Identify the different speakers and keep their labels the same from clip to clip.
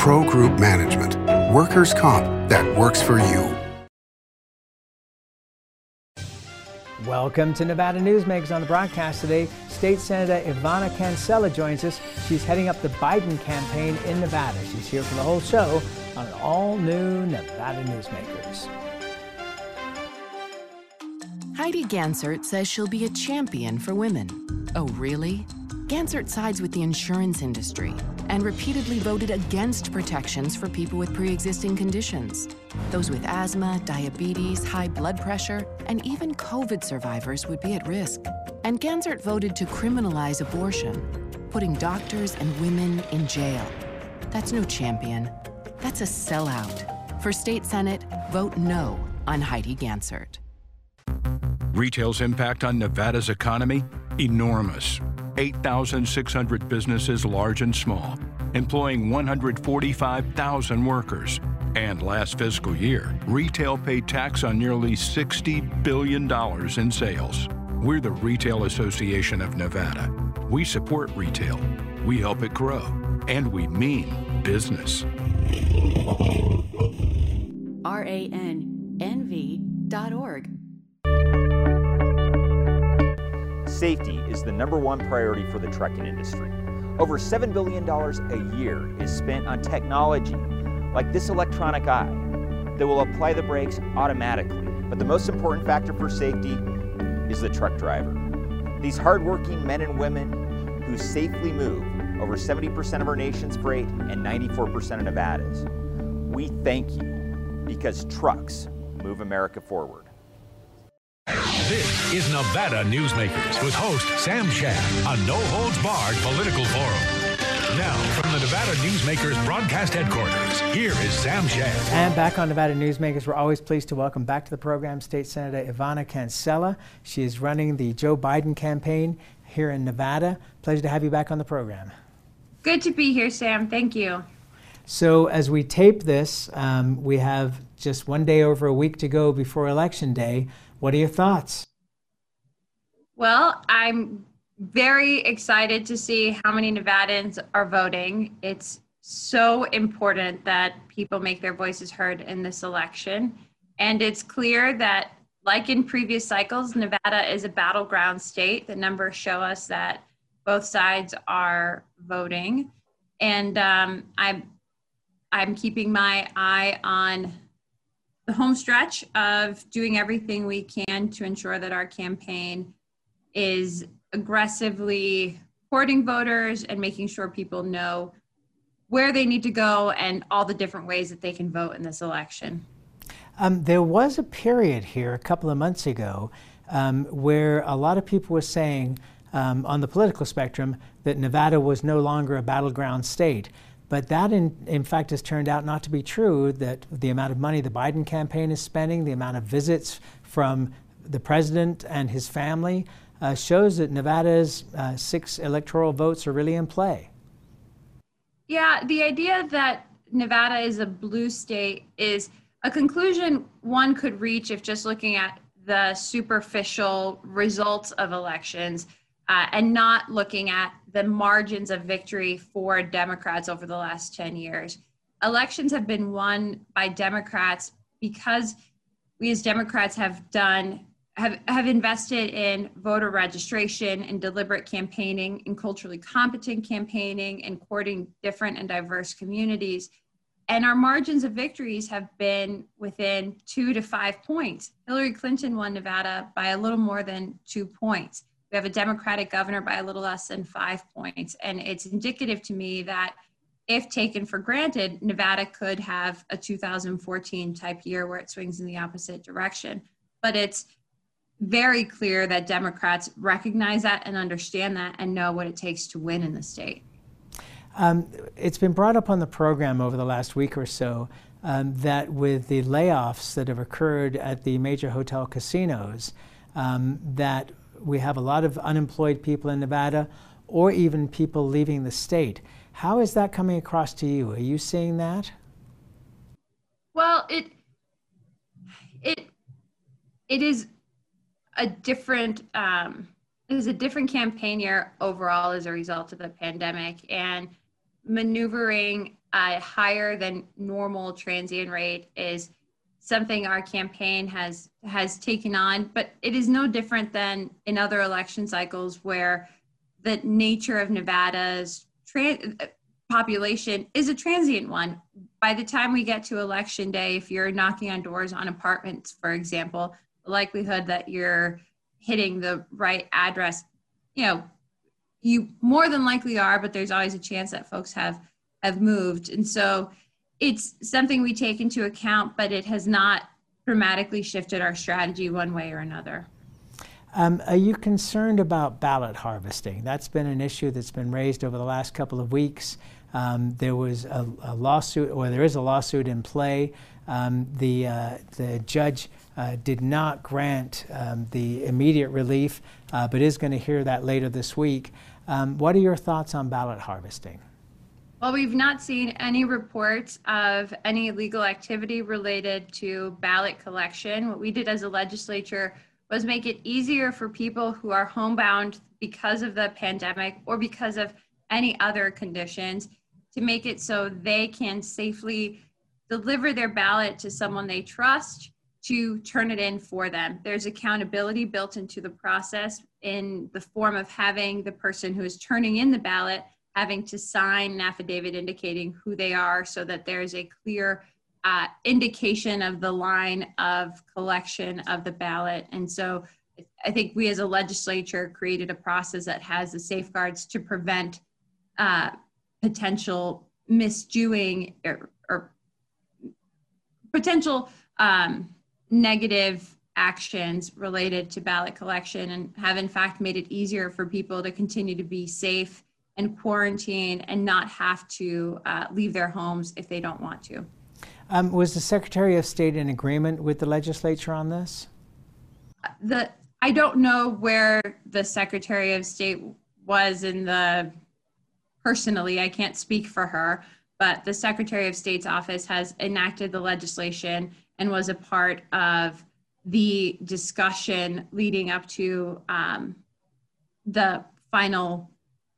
Speaker 1: Pro Group Management. Workers' comp that works for you.
Speaker 2: Welcome to Nevada Newsmakers. On the broadcast today, State Senator Ivana Cancela joins us. She's heading up the Biden campaign in Nevada. She's here for the whole show on an all-new Nevada Newsmakers.
Speaker 3: Heidi Gansert says she'll be a champion for women. Oh, really? Gansert sides with the insurance industry and repeatedly voted against protections for people with pre-existing conditions. Those with asthma, diabetes, high blood pressure, and even COVID survivors would be at risk. And Gansert voted to criminalize abortion, putting doctors and women in jail. That's no champion. That's a sellout. For State Senate, vote no on Heidi Gansert.
Speaker 4: Retail's impact on Nevada's economy? Enormous. 8,600 businesses, large and small, employing 145,000 workers. And last fiscal year, retail paid tax on nearly $60 billion in sales. We're the Retail Association of Nevada. We support retail, we help it grow, and we mean business.
Speaker 3: RANNV.org.
Speaker 5: Safety is the #1 priority for the trucking industry. Over $7 billion a year is spent on technology like this electronic eye that will apply the brakes automatically. But the most important factor for safety is the truck driver. These hardworking men and women who safely move over 70% of our nation's freight and 94% of Nevada's. We thank you because trucks move America forward.
Speaker 6: This is Nevada Newsmakers with host Sam Shad on No Holds Barred Political Forum. Now, from the Nevada Newsmakers broadcast headquarters, here is Sam Shad.
Speaker 2: And back on Nevada Newsmakers, we're always pleased to welcome back to the program State Senator Ivana Cancela. She is running the Joe Biden campaign here in Nevada. Pleasure to have you back on the program.
Speaker 7: Good to be here, Sam. Thank you.
Speaker 2: So as we tape this, we have just one day over a week to go before Election Day. What are your thoughts?
Speaker 7: Well, I'm very excited to see how many Nevadans are voting. It's so important that people make their voices heard in this election. And it's clear that, like in previous cycles, Nevada is a battleground state. The numbers show us that both sides are voting. And I'm keeping my eye on the home stretch of doing everything we can to ensure that our campaign is aggressively courting voters and making sure people know where they need to go and all the different ways that they can vote in this election.
Speaker 2: There was a period here a couple of months ago where a lot of people were saying on the political spectrum that Nevada was no longer a battleground state. But that, in fact, has turned out not to be true, that the amount of money the Biden campaign is spending, the amount of visits from the president and his family shows that Nevada's 6 electoral votes are really in play.
Speaker 7: Yeah, the idea that Nevada is a blue state is a conclusion one could reach if just looking at the superficial results of elections and not looking at the margins of victory for Democrats over the last 10 years. Elections have been won by Democrats because we as Democrats have invested in voter registration and deliberate campaigning and culturally competent campaigning and courting different and diverse communities. And our margins of victories have been within 2 to 5 points. Hillary Clinton won Nevada by a little more than 2 points. We have a Democratic governor by a little less than 5 points. And it's indicative to me that if taken for granted, Nevada could have a 2014 type year where it swings in the opposite direction. But it's very clear that Democrats recognize that and understand that and know what it takes to win in the state.
Speaker 2: It's been brought up on the program over the last week or so that with the layoffs that have occurred at the major hotel casinos, that we have a lot of unemployed people in Nevada, or even people leaving the state. How is that coming across to you? Are you seeing that?
Speaker 7: Well, it is a different campaign year overall as a result of the pandemic, and maneuvering a higher than normal transient rate is something our campaign has taken on, but it is no different than in other election cycles where the nature of Nevada's population is a transient one. By the time we get to election day, if you're knocking on doors on apartments, for example, the likelihood that you're hitting the right address, you more than likely are, but there's always a chance that folks have moved. And so it's something we take into account, but it has not dramatically shifted our strategy one way or another.
Speaker 2: Are you concerned about ballot harvesting? That's been an issue that's been raised over the last couple of weeks. There was a lawsuit, or there is a lawsuit in play. The judge did not grant the immediate relief, but is going to hear that later this week. What are your thoughts on ballot harvesting?
Speaker 7: Well, we've not seen any reports of any illegal activity related to ballot collection. What we did as a legislature was make it easier for people who are homebound because of the pandemic or because of any other conditions to make it so they can safely deliver their ballot to someone they trust to turn it in for them. There's accountability built into the process in the form of having the person who is turning in the ballot having to sign an affidavit indicating who they are so that there's a clear indication of the line of collection of the ballot. And so I think we as a legislature created a process that has the safeguards to prevent potential misdoing or potential negative actions related to ballot collection, and have in fact made it easier for people to continue to be safe and quarantine and not have to leave their homes if they don't want to.
Speaker 2: Was the Secretary of State in agreement with the legislature on this?
Speaker 7: I don't know where the Secretary of State was personally, I can't speak for her, but the Secretary of State's office has enacted the legislation and was a part of the discussion leading up to the final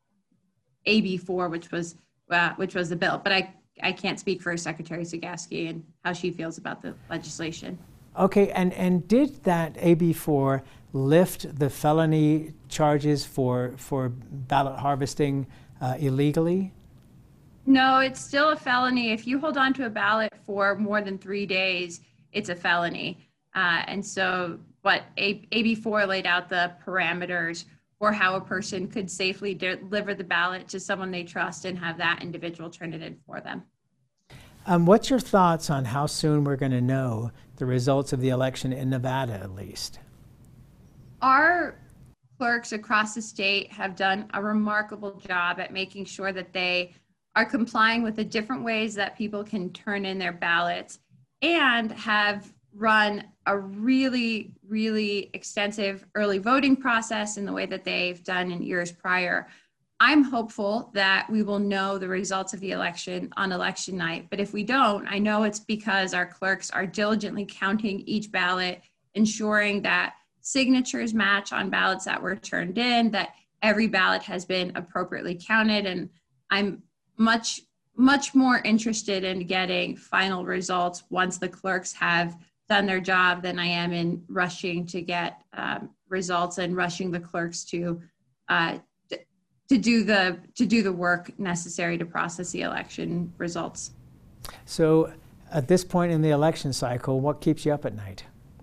Speaker 7: AB4, which was the bill. But I can't speak for Secretary Zagorski and how she feels about the legislation.
Speaker 2: Okay, and did that AB4 lift the felony charges for ballot harvesting illegally?
Speaker 7: No, it's still a felony. If you hold on to a ballot for more than 3 days, it's a felony. And so what AB4 laid out the parameters for how a person could safely deliver the ballot to someone they trust and have that individual turn it in for them.
Speaker 2: What's your thoughts on how soon we're going to know the results of the election in Nevada, at least?
Speaker 7: Our clerks across the state have done a remarkable job at making sure that they are complying with the different ways that people can turn in their ballots, and have run a really, really extensive early voting process in the way that they've done in years prior. I'm hopeful that we will know the results of the election on election night, but if we don't, I know it's because our clerks are diligently counting each ballot, ensuring that signatures match on ballots that were turned in, that every ballot has been appropriately counted, and I'm much more interested in getting final results once the clerks have done their job than I am in rushing to get results and rushing the clerks to do the work necessary to process the election results.
Speaker 2: So at this point in the election cycle, what keeps you up at night?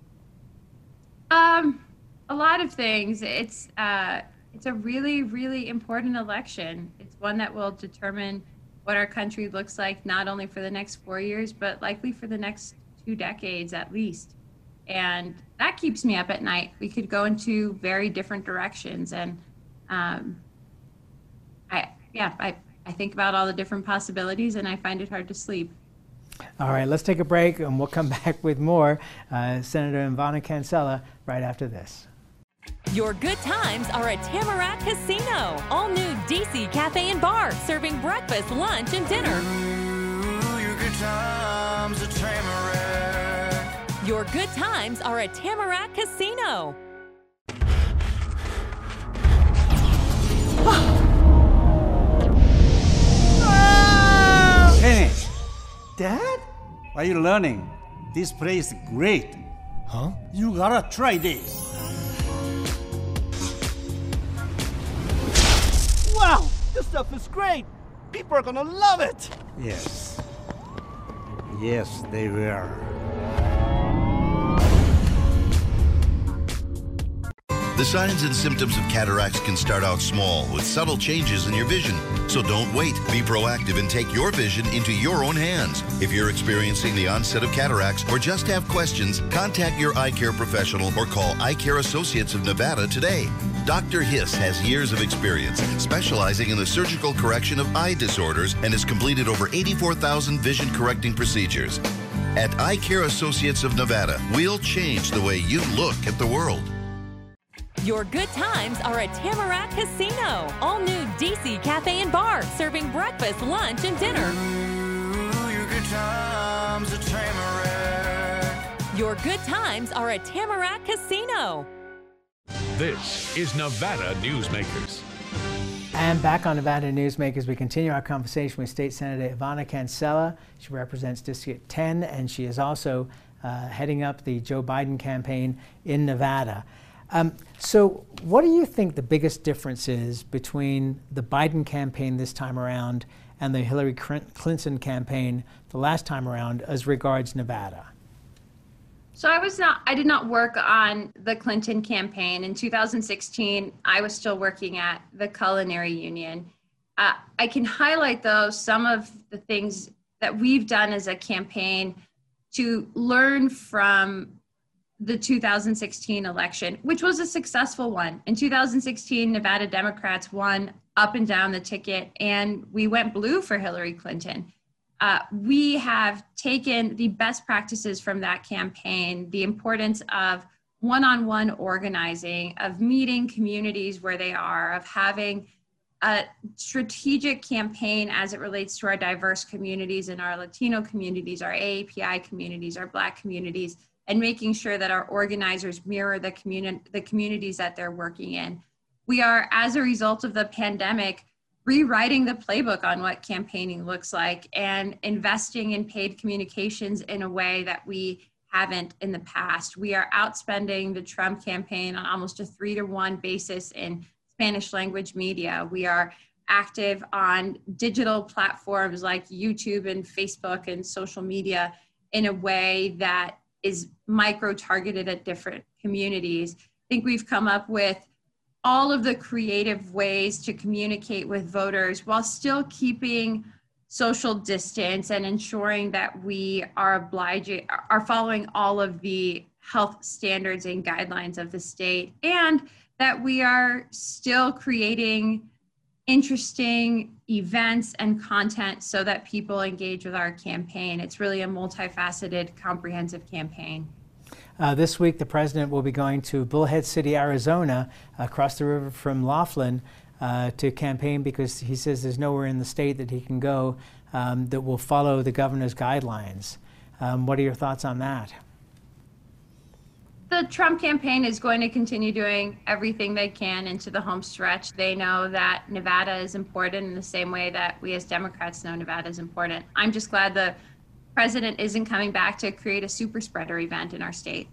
Speaker 7: A lot of things. It's a really, really important election. It's one that will determine what our country looks like, not only for the next 4 years, but likely for the next 2 decades at least. And that keeps me up at night. We could go into very different directions. And I think about all the different possibilities, and I find it hard to sleep.
Speaker 2: All right, let's take a break, and we'll come back with more Senator Ivana Cancela right after this.
Speaker 8: Your good times are at Tamarack Casino. All new DC Cafe and Bar, serving breakfast, lunch, and dinner.
Speaker 9: Ooh, your good times at Tamarack.
Speaker 8: Your good times are at Tamarack Casino.
Speaker 10: Penny, Dad? Why are you learning? This place is great.
Speaker 11: Huh?
Speaker 10: You gotta try this.
Speaker 11: Wow, this stuff is great. People are gonna love it.
Speaker 10: Yes. Yes, they will.
Speaker 12: The signs and symptoms of cataracts can start out small with subtle changes in your vision. So don't wait. Be proactive and take your vision into your own hands. If you're experiencing the onset of cataracts or just have questions, contact your eye care professional or call Eye Care Associates of Nevada today. Dr. Hiss has years of experience specializing in the surgical correction of eye disorders and has completed over 84,000 vision correcting procedures. At Eye Care Associates of Nevada, we'll change the way you look at the world.
Speaker 8: Your good times are at Tamarack Casino. All new DC Cafe and Bar, serving breakfast, lunch, and dinner.
Speaker 9: Ooh, your good times at Tamarack.
Speaker 8: Your good times are at Tamarack Casino.
Speaker 6: This is Nevada Newsmakers.
Speaker 2: And back on Nevada Newsmakers, we continue our conversation with State Senator Ivana Cancela. She represents District 10, and she is also heading up the Joe Biden campaign in Nevada. So what do you think the biggest difference is between the Biden campaign this time around and the Hillary Clinton campaign the last time around as regards Nevada?
Speaker 7: So I did not work on the Clinton campaign. In 2016, I was still working at the Culinary Union. I can highlight, though, some of the things that we've done as a campaign to learn from the 2016 election, which was a successful one. In 2016, Nevada Democrats won up and down the ticket, and we went blue for Hillary Clinton. We have taken the best practices from that campaign, the importance of one-on-one organizing, of meeting communities where they are, of having a strategic campaign as it relates to our diverse communities and our Latino communities, our AAPI communities, our Black communities, and making sure that our organizers mirror the communities that they're working in. We are, as a result of the pandemic, rewriting the playbook on what campaigning looks like and investing in paid communications in a way that we haven't in the past. We are outspending the Trump campaign on almost a 3-to-1 basis in Spanish language media. We are active on digital platforms like YouTube and Facebook and social media in a way that is micro-targeted at different communities. I think we've come up with all of the creative ways to communicate with voters while still keeping social distance and ensuring that we are following all of the health standards and guidelines of the state, and that we are still creating interesting events and content so that people engage with our campaign. It's really a multifaceted, comprehensive campaign.
Speaker 2: This week, the president will be going to Bullhead City, Arizona, across the river from Laughlin, to campaign because he says there's nowhere in the state that he can go that will follow the governor's guidelines. What are your thoughts on that?
Speaker 7: The Trump campaign is going to continue doing everything they can into the home stretch. They know that Nevada is important in the same way that we as Democrats know Nevada is important. I'm just glad the president isn't coming back to create a super spreader event in our state.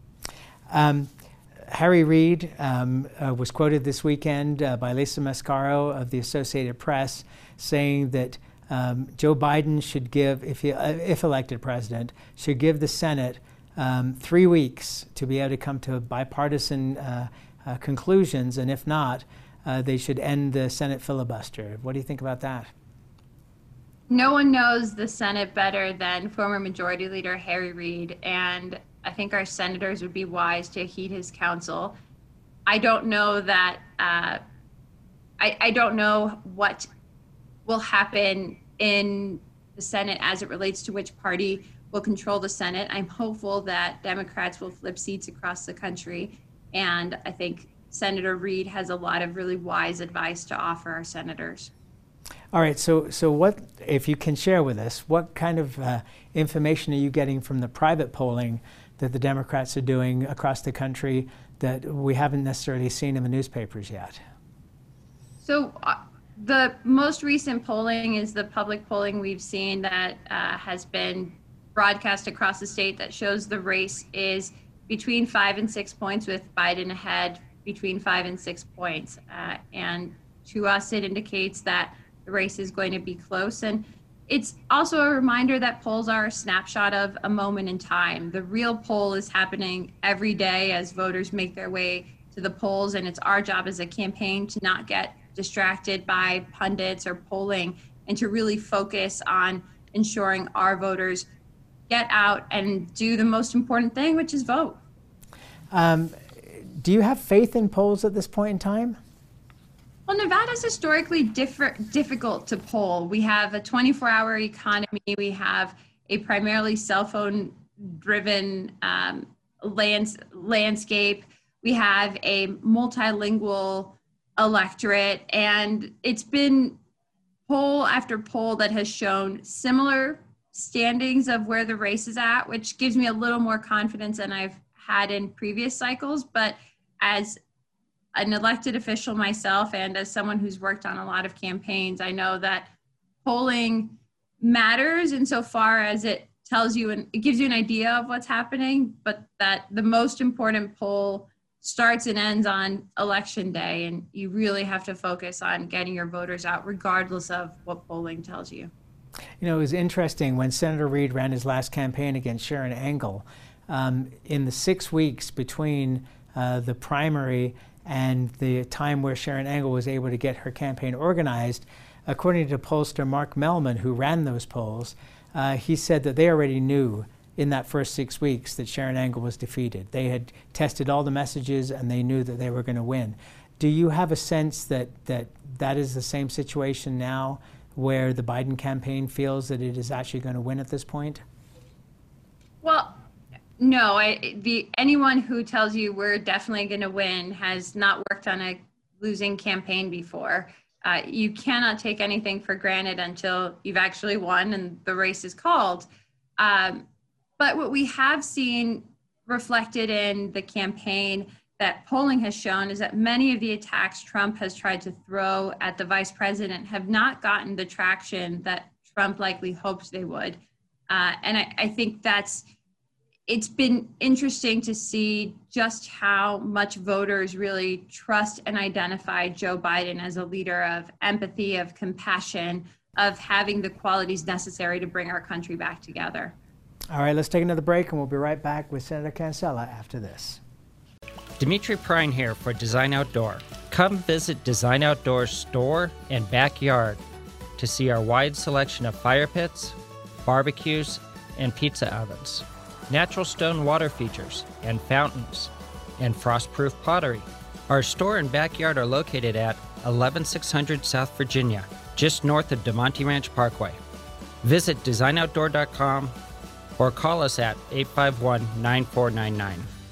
Speaker 2: Harry Reid was quoted this weekend by Lisa Mascaro of the Associated Press saying that Joe Biden should give, if elected president, should give the Senate 3 weeks to be able to come to bipartisan conclusions, and if not, they should end the Senate filibuster. What do you think about that?
Speaker 7: No one knows the Senate better than former Majority Leader Harry Reid, and I think our senators would be wise to heed his counsel. I don't know that, I don't know what will happen in the Senate as it relates to which party will control the Senate. I'm hopeful that Democrats will flip seats across the country, and I think Senator Reid has a lot of really wise advice to offer our senators.
Speaker 2: All right, so what, if you can share with us, what kind of information are you getting from the private polling that the Democrats are doing across the country that we haven't necessarily seen in the newspapers yet?
Speaker 7: So The most recent polling is the public polling we've seen that has been broadcast across the state that shows the race is between 5 and 6 points, with Biden ahead between 5 and 6 points. And to us, it indicates that the race is going to be close. And it's also a reminder that polls are a snapshot of a moment in time. The real poll is happening every day as voters make their way to the polls, and it's our job as a campaign to not get distracted by pundits or polling and to really focus on ensuring our voters get out and do the most important thing, which is vote.
Speaker 2: Do you have faith in polls at this point in time?
Speaker 7: Well, Nevada's historically difficult to poll. We have a 24-hour economy. We have a primarily cell phone-driven landscape. We have a multilingual electorate, and it's been poll after poll that has shown similar standings of where the race is at, which gives me a little more confidence than I've had in previous cycles. But as an elected official myself and as someone who's worked on a lot of campaigns, I know that polling matters insofar as it tells you and it gives you an idea of what's happening, but that the most important poll starts and ends on election day, and you really have to focus on getting your voters out regardless of what polling tells you.
Speaker 2: You know, it was interesting when Senator Reid ran his last campaign against Sharon Angle. In the 6 weeks between the primary and the time where Sharon Angle was able to get her campaign organized, according to pollster Mark Mellman, who ran those polls, he said that they already knew in that first 6 weeks that Sharon Angle was defeated. They had tested all the messages and they knew that they were going to win. Do you have a sense that that is the same situation now, where the Biden campaign feels that it is actually going to win at this point?
Speaker 7: Well, no, anyone who tells you we're definitely going to win has not worked on a losing campaign before. You cannot take anything for granted until you've actually won and the race is called. But what we have seen reflected in the campaign that polling has shown is that many of the attacks Trump has tried to throw at the vice president have not gotten the traction that Trump likely hoped they would. And I think it's been interesting to see just how much voters really trust and identify Joe Biden as a leader of empathy, of compassion, of having the qualities necessary to bring our country back together.
Speaker 2: All right, let's take another break, and we'll be right back with Senator Cancela after this.
Speaker 13: Dimitri Prine here for Design Outdoor. Come visit Design Outdoor's store and backyard to see our wide selection of fire pits, barbecues, and pizza ovens, natural stone water features and fountains, and frost-proof pottery. Our store and backyard are located at 11600 South Virginia, just north of DeMonte Ranch Parkway. Visit designoutdoor.com or call us at 851-9499.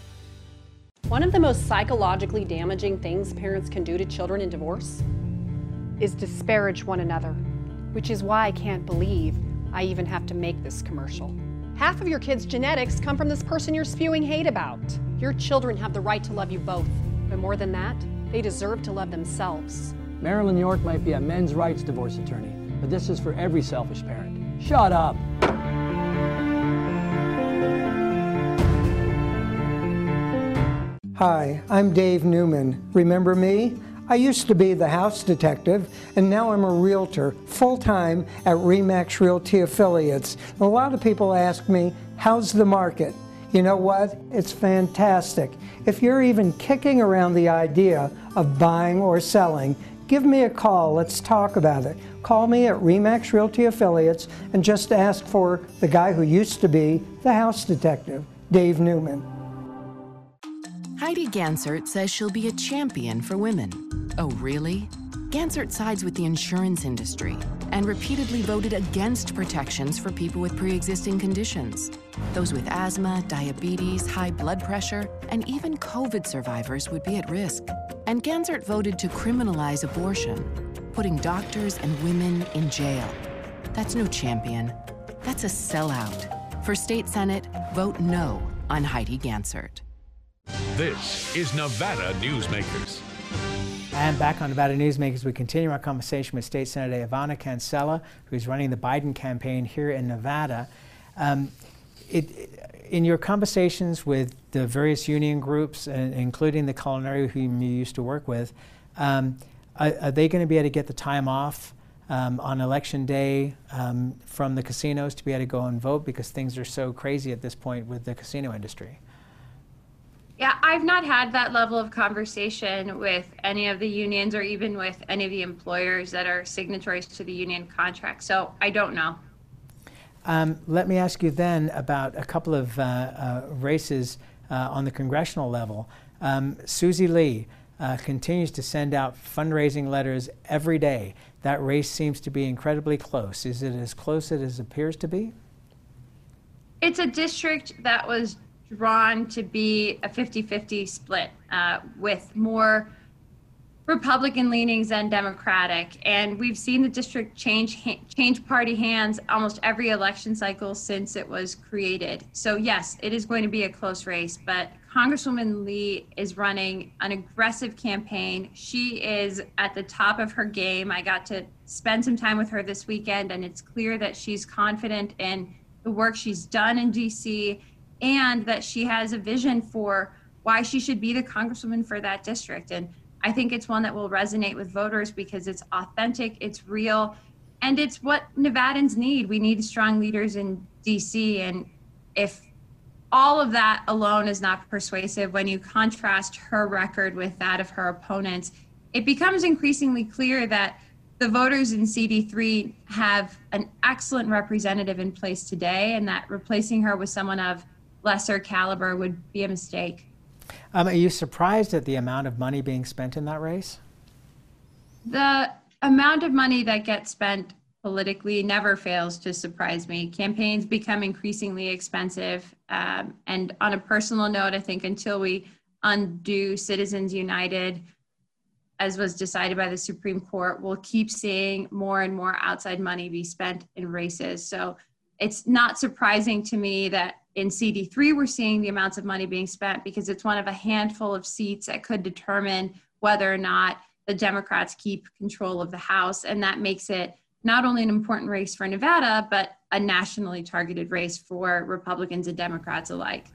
Speaker 14: One of the most psychologically damaging things parents can do to children in divorce is disparage one another, which is why I can't believe I even have to make this commercial. Half of your kids' genetics come from this person you're spewing hate about. Your children have the right to love you both, but more than that, they deserve to love themselves.
Speaker 15: Marilyn York might be a men's rights divorce attorney, but this is for every selfish parent. Shut up!
Speaker 16: Hi, I'm Dave Newman. Remember me? I used to be the house detective, and now I'm a realtor full-time at RE/MAX Realty Affiliates. A lot of people ask me, how's the market? You know what? It's fantastic. If you're even kicking around the idea of buying or selling, give me a call. Let's talk about it. Call me at RE/MAX Realty Affiliates and just ask for the guy who used to be the house detective, Dave Newman.
Speaker 3: Heidi Gansert says she'll be a champion for women. Oh, really? Gansert sides with the insurance industry and repeatedly voted against protections for people with pre-existing conditions. Those with asthma, diabetes, high blood pressure, and even COVID survivors would be at risk. And Gansert voted to criminalize abortion, putting doctors and women in jail. That's no champion. That's a sellout. For State Senate, vote no on Heidi Gansert.
Speaker 6: This is Nevada Newsmakers.
Speaker 2: And back on Nevada Newsmakers, we continue our conversation with State Senator Ivana Cancela, who's running the Biden campaign here in Nevada. In your conversations with the various union groups, including the culinary whom you used to work with, are they going to be able to get the time off on election day from the casinos to be able to go and vote, because things are so crazy at this point with the casino industry?
Speaker 7: Yeah, I've not had that level of conversation with any of the unions or even with any of the employers that are signatories to the union contract, so I don't know.
Speaker 2: Let me ask you then about a couple of races on the congressional level. Susie Lee continues to send out fundraising letters every day. That race seems to be incredibly close. Is it as close as it appears to be?
Speaker 7: It's a district that was drawn to be a 50-50 split with more Republican leanings than Democratic, and we've seen the district change party hands almost every election cycle since it was created. So yes, it is going to be a close race, but Congresswoman Lee is running an aggressive campaign. She is at the top of her game. I got to spend some time with her this weekend, and it's clear that she's confident in the work she's done in DC, and that she has a vision for why she should be the congresswoman for that district. And I think it's one that will resonate with voters because it's authentic, it's real, and it's what Nevadans need. We need strong leaders in DC, and if all of that alone is not persuasive, when you contrast her record with that of her opponents, it becomes increasingly clear that the voters in CD3 have an excellent representative in place today, and that replacing her with someone of lesser caliber would be a mistake.
Speaker 2: Are you surprised at the amount of money being spent in that race?
Speaker 7: The amount of money that gets spent politically never fails to surprise me. Campaigns become increasingly expensive. And on a personal note, I think until we undo Citizens United, as was decided by the Supreme Court, we'll keep seeing more and more outside money be spent in races. So it's not surprising to me that in CD3 we're seeing the amounts of money being spent, because it's one of a handful of seats that could determine whether or not the Democrats keep control of the House. And that makes it not only an important race for Nevada, but a nationally targeted race for Republicans and Democrats alike.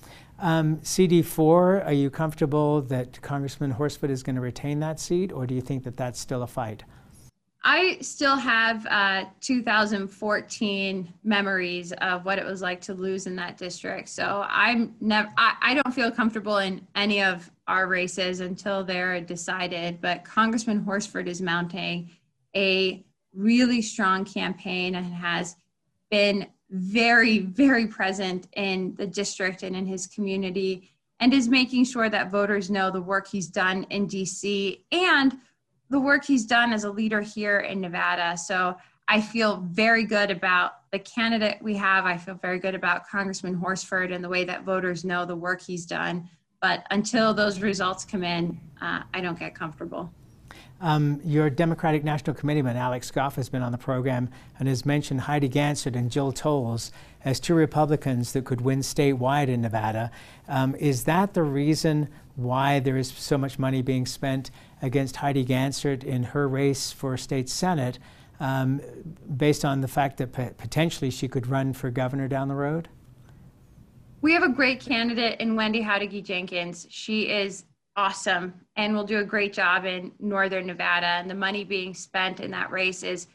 Speaker 2: CD4, are you comfortable that Congressman Horsford is going to retain that seat, or do you think that that's still a fight?
Speaker 7: I still have 2014 memories of what it was like to lose in that district. So I don't feel comfortable in any of our races until they're decided. But Congressman Horsford is mounting a really strong campaign and has been very, very present in the district and in his community, and is making sure that voters know the work he's done in DC and the work he's done as a leader here in Nevada. So I feel very good about the candidate we have. I feel very good about Congressman Horsford and the way that voters know the work he's done. But until those results come in, I don't get comfortable.
Speaker 2: Your Democratic National Committeeman, Alex Goff, has been on the program and has mentioned Heidi Gansert and Jill Tolles as two Republicans that could win statewide in Nevada. Is that the reason why there is so much money being spent against Heidi Gansert in her race for state Senate, based on the fact that potentially she could run for governor down the road?
Speaker 7: We have a great candidate in Wendy Howdigi Jenkins. She is awesome and will do a great job in Northern Nevada. And the money being spent in that race is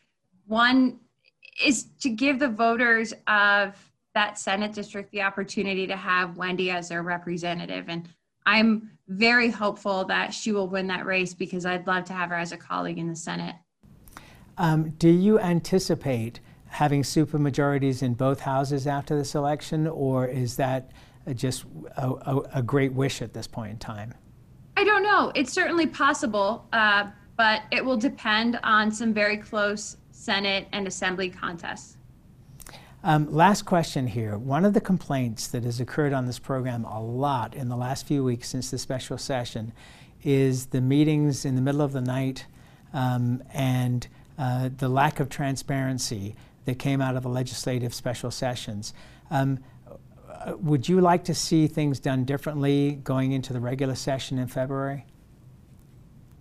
Speaker 7: to give the voters of that Senate district the opportunity to have Wendy as their representative. And I'm very hopeful that she will win that race, because I'd love to have her as a colleague in the Senate.
Speaker 2: Do you anticipate having supermajorities in both houses after this election, or is that just a great wish at this point in time?
Speaker 7: I don't know. It's certainly possible, but it will depend on some very close Senate and Assembly contests.
Speaker 2: Last question here. One of the complaints that has occurred on this program a lot in the last few weeks since the special session is the meetings in the middle of the night and the lack of transparency that came out of the legislative special sessions. Would you like to see things done differently going into the regular session in February?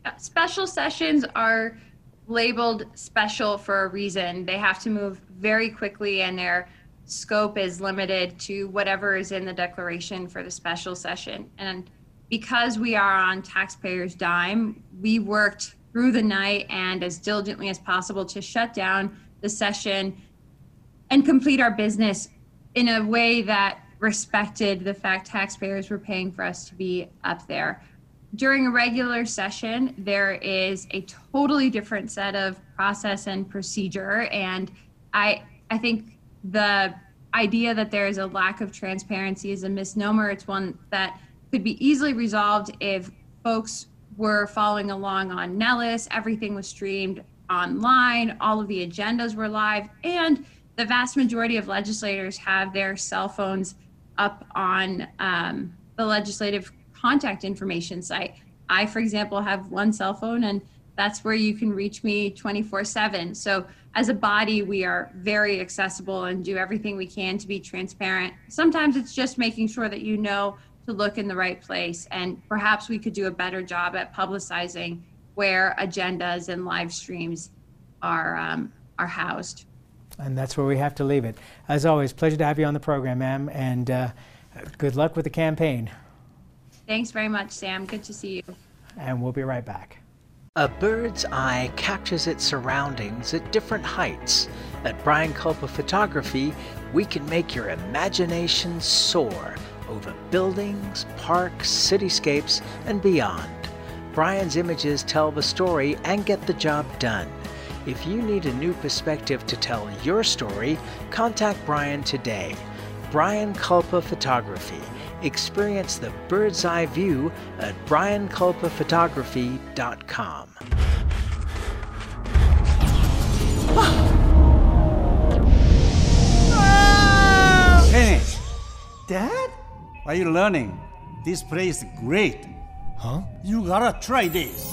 Speaker 7: Special sessions are labeled special for a reason. They have to move very quickly, and their scope is limited to whatever is in the declaration for the special session. And because we are on taxpayers' dime, we worked through the night and as diligently as possible to shut down the session and complete our business in a way that respected the fact taxpayers were paying for us to be up there. During a regular session, there is a totally different set of process and procedure. And I think the idea that there is a lack of transparency is a misnomer. It's one that could be easily resolved if folks were following along on Nellis. Everything was streamed online. All of the agendas were live. And the vast majority of legislators have their cell phones up on the legislative contact information site. I, for example, have one cell phone, and that's where you can reach me 24/7. So as a body, we are very accessible and do everything we can to be transparent. Sometimes it's just making sure that you know to look in the right place, and perhaps we could do a better job at publicizing where agendas and live streams are housed.
Speaker 2: And that's where we have to leave it. As always, pleasure to have you on the program, ma'am, and good luck with the campaign.
Speaker 7: Thanks very much, Sam. Good to see you.
Speaker 2: And we'll be right back.
Speaker 17: A bird's eye captures its surroundings at different heights. At Brian Culpa Photography, we can make your imagination soar over buildings, parks, cityscapes, and beyond. Brian's images tell the story and get the job done. If you need a new perspective to tell your story, contact Brian today. Brian Culpa Photography. Experience the bird's eye view at brianculpaphotography.com.
Speaker 10: Hey,
Speaker 11: Dad?
Speaker 10: are you learning? This place is great.
Speaker 11: Huh? You gotta try this.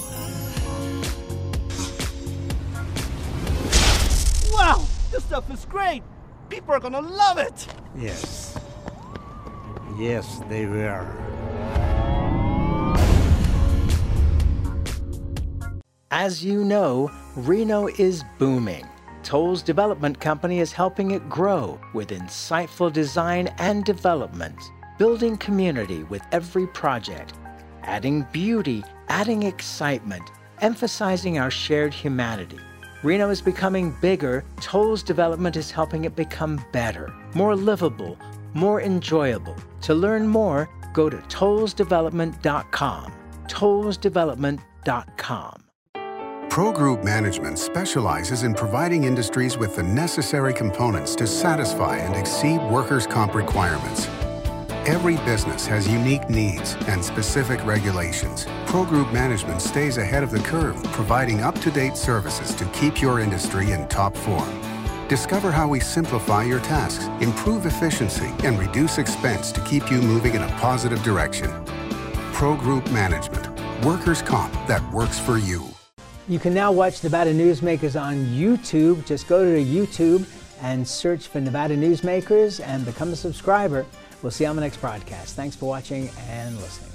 Speaker 11: Wow, this stuff is great. People are gonna love it.
Speaker 10: Yes. Yes, they will.
Speaker 17: As you know, Reno is booming. Toll's Development Company is helping it grow with insightful design and development, building community with every project, adding beauty, adding excitement, emphasizing our shared humanity. Reno is becoming bigger. Toll's Development is helping it become better, more livable, more enjoyable. To learn more, go to tollsdevelopment.com. tollsdevelopment.com.
Speaker 1: Pro Group Management specializes in providing industries with the necessary components to satisfy and exceed workers' comp requirements. Every business has unique needs and specific regulations. Pro Group Management stays ahead of the curve, providing up-to-date services to keep your industry in top form. Discover how we simplify your tasks, improve efficiency, and reduce expense to keep you moving in a positive direction. Pro Group Management. Workers' comp that works for you.
Speaker 2: You can now watch Nevada Newsmakers on YouTube. Just go to YouTube and search for Nevada Newsmakers and become a subscriber. We'll see you on the next broadcast. Thanks for watching and listening.